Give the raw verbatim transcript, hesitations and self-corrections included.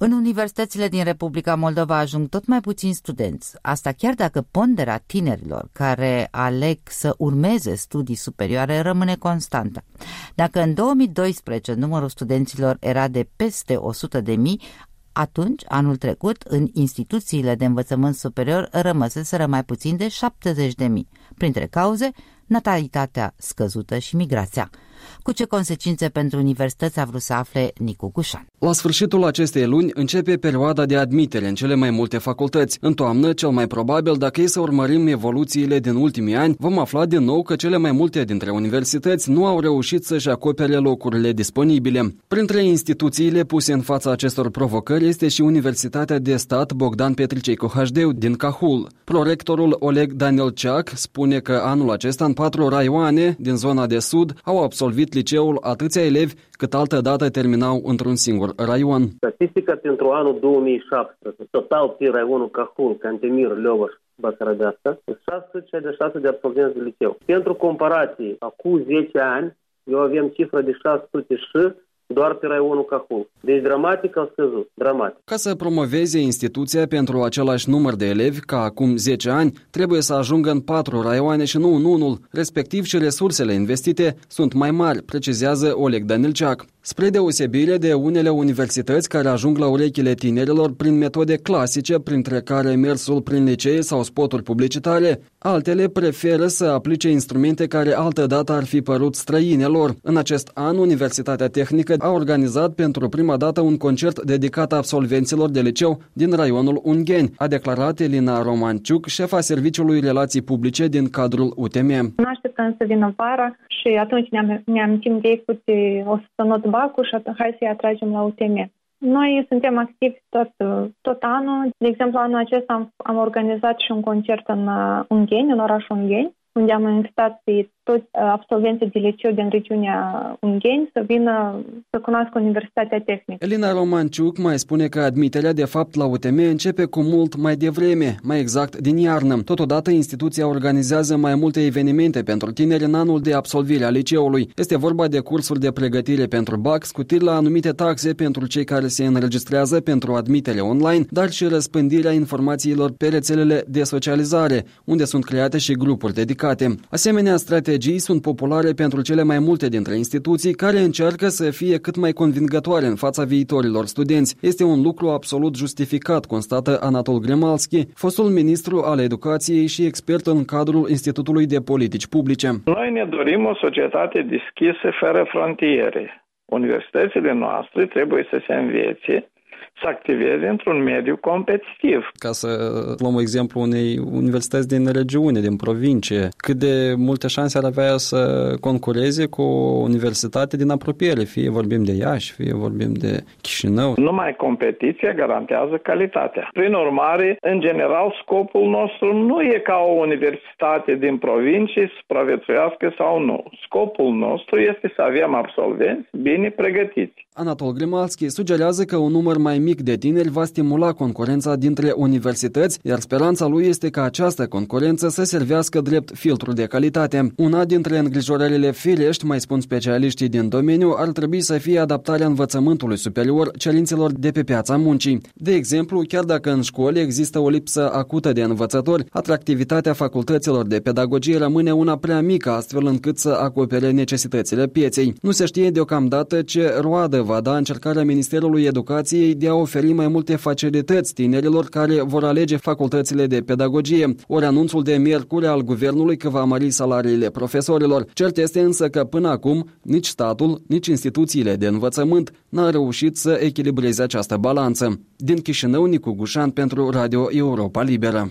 În universitățile din Republica Moldova ajung tot mai puțini studenți. Asta chiar dacă ponderea tinerilor care aleg să urmeze studii superioare rămâne constantă. Dacă în două mii doisprezece numărul studenților era de peste o sută de mii, atunci, anul trecut, în instituțiile de învățământ superior rămăseseră mai puțin de șaptezeci de mii. Printre cauze, natalitatea scăzută și migrația. Cu ce consecințe pentru universități a vrut să afle Nicu Gușan. La sfârșitul acestei luni începe perioada de admitere în cele mai multe facultăți. În toamnă, cel mai probabil, dacă e să urmărim evoluțiile din ultimii ani, vom afla din nou că cele mai multe dintre universități nu au reușit să-și acopere locurile disponibile. Printre instituțiile puse în fața acestor provocări este și Universitatea de Stat Bogdan Petricei cu H D din Cahul. Prorectorul Oleg Danilceac spune că anul acesta în patru raioane din zona de sud au absolvit liceul atâția elevi cât altădată terminau într-un singur raion. Statistica pentru anul două mii șaptesprezece, total pe raionul Cahul, Cantemir, Leovaș, Basarabeasca, șase sute șaizeci și șase de absolvenți de liceu. Pentru comparație, acum zece ani, eu aveam cifra de șase sute și doar pe raionul Cahul. Deci dramatic au scăzut, dramatic. Ca să promoveze instituția pentru același număr de elevi ca acum zece ani, trebuie să ajungă în patru raioane și nu în unul, respectiv și resursele investite sunt mai mari, precizează Oleg Danilceac. Spre deosebire de unele universități care ajung la urechile tinerilor prin metode clasice, printre care mersul prin licee sau spoturi publicitare, altele preferă să aplice instrumente care altădată ar fi părut străinelor. În acest an, Universitatea Tehnică a organizat pentru prima dată un concert dedicat absolvenților de liceu din raionul Ungheni, a declarat Elina Romanciuc, șefa Serviciului Relații Publice din cadrul U T M. Nu așteptăm să vină vara și atunci ne-am, ne-am timp de ei cu o să not bacul și atunci hai să-i atragem la U T M. Noi suntem activi tot, tot anul. De exemplu, anul acesta am, am organizat și un concert în Ungheni, în orașul Ungheni, unde am invitat pe toți absolvenții de liceu din regiunea Ungheni să vină să cunoască Universitatea Tehnică. Elina Romanciuc mai spune că admiterea de fapt la U T M începe cu mult mai devreme, mai exact din iarnă. Totodată, instituția organizează mai multe evenimente pentru tineri în anul de absolvire a liceului. Este vorba de cursuri de pregătire pentru B A C, scutiri la anumite taxe pentru cei care se înregistrează pentru admitere online, dar și răspândirea informațiilor pe rețelele de socializare, unde sunt create și grupuri dedicate. Asemenea, strategii sunt populare pentru cele mai multe dintre instituții care încearcă să fie cât mai convingătoare în fața viitorilor studenți. Este un lucru absolut justificat, constată Anatol Grimalski, fostul ministru al educației și expert în cadrul Institutului de Politici Publice. Noi ne dorim o societate deschisă, fără frontiere. Universitățile noastre trebuie să se învețe să activeze într-un mediu competitiv. Ca să luăm exemplu unei universități din regiune, din provincie, cât de multe șanse ar avea să concureze cu o universitate din apropiere, fie vorbim de Iași, fie vorbim de Chișinău. Numai competiția garantează calitatea. Prin urmare, în general, scopul nostru nu e ca o universitate din provincie să supraviețuiască sau nu. Scopul nostru este să avem absolvenți bine pregătiți. Anatol Grimalski sugerează că un număr mai mic de tineri va stimula concurența dintre universități, iar speranța lui este ca această concurență să servească drept filtru de calitate. Una dintre îngrijorările firești, mai spun specialiștii din domeniu, ar trebui să fie adaptarea învățământului superior cerințelor de pe piața muncii. De exemplu, chiar dacă în școli există o lipsă acută de învățători, atractivitatea facultăților de pedagogie rămâne una prea mică, astfel încât să acopere necesitățile pieței. Nu se știe deocamdată ce roadă va da încercarea Ministerului Educației de a oferi mai multe facilități tinerilor care vor alege facultățile de pedagogie, ori anunțul de miercuri al guvernului că va mări salariile profesorilor. Cert este însă că până acum nici statul, nici instituțiile de învățământ n-au reușit să echilibreze această balanță. Din Chișinău, Nicu Gușan pentru Radio Europa Liberă.